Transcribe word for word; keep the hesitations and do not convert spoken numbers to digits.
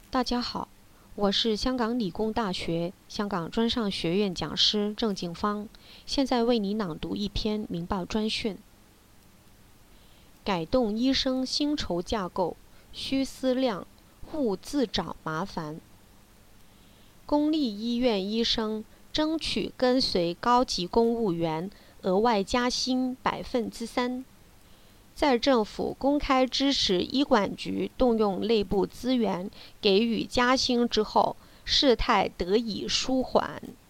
大家好，我是香港理工大学香港专上学院讲师郑景芳，现在为你朗读一篇明报专讯。改动医生薪酬架构需思量，勿自找麻烦。公立医院医生争取跟随高级公务员额外加薪百分之三。在政府公开支持医管局动用内部资源给予加薪之后，事态得以舒缓。